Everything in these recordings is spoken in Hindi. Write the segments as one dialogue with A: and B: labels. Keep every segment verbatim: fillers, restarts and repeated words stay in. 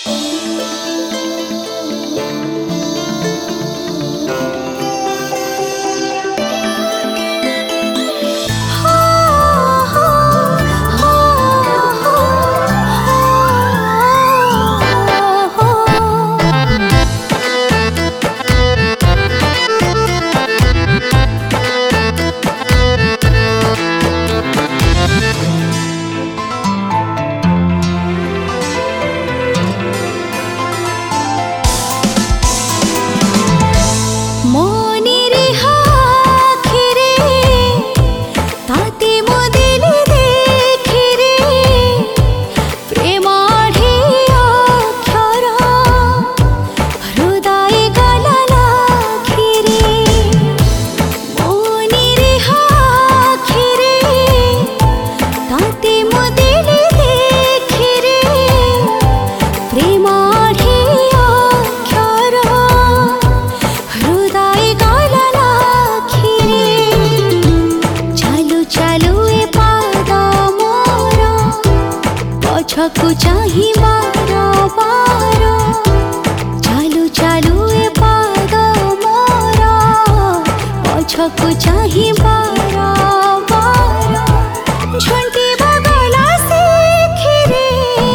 A: पछकु चाही बारो बारो चालू चालू ए पाद मोर पछकु चाही बारो बारो झंटी बगला सीखी रे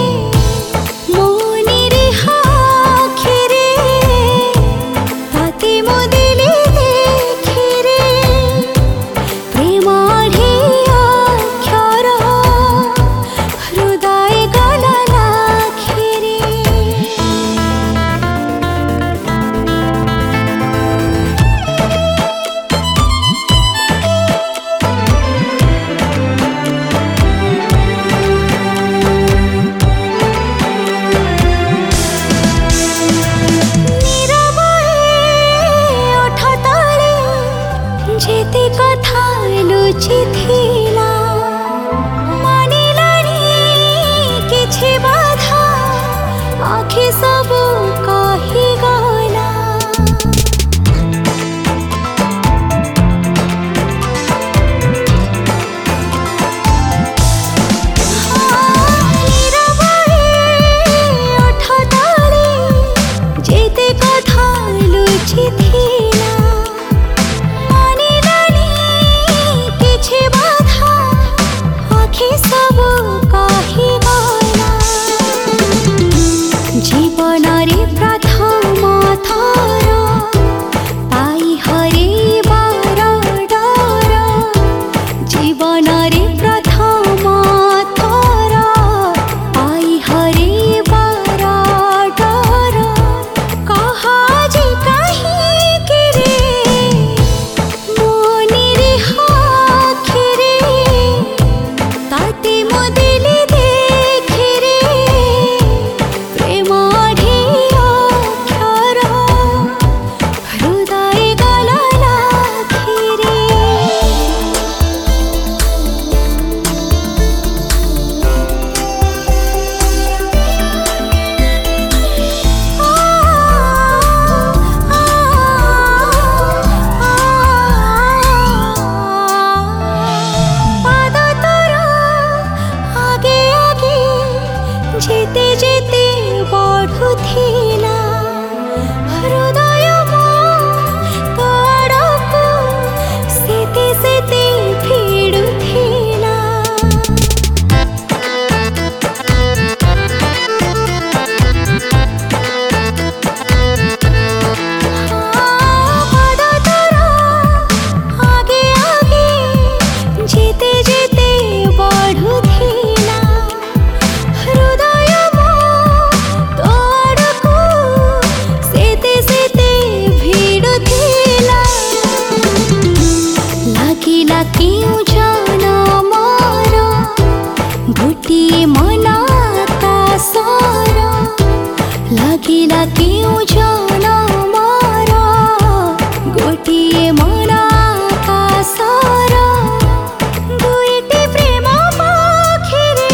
A: मोनी रे हाखी रे ताते मो दिली देखी रे प्रेम ढेया अक्षर हृदय गला लाखी रे। जेते कथा लुचि थिला मानिलानी किछि बाधा आखि सबु कहि गला जेते कथा लुचि थिला जीवन रे प्रथम थर पाई हरे बार डर जीवन रे प्रथम थर पाई हरे बार डर कहा जे कहीं के रे मोनी रे हाखी रे ताते मो दिली देखी रे हृदय गला लाखी रे। पाद तोर आगे आगे जेते जेते बढ़ुथिला हृदय मो तोड़को सेते सेते भिड़ुथिला पाद तोर आगे आगे जेते जेते बढ़ुथिला हृदय मो तोड़को सेते सेते भिड़ुथिला लागिला केउ जन मोर गोटिए मन आकाशर लागिला केउ जन मोर गोटिए मन आकाशर दुईटी प्रेम पाखी रे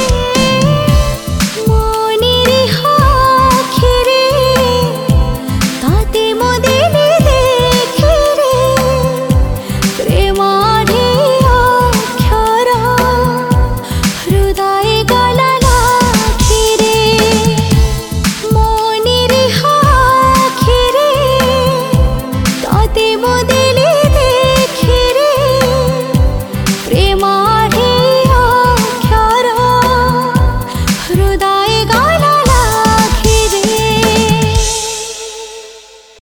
A: मोनी रे हाखी रे ताते मो दिली देखी रे प्रेम ढेया अक्षर हृदय गला लाखी रे। गला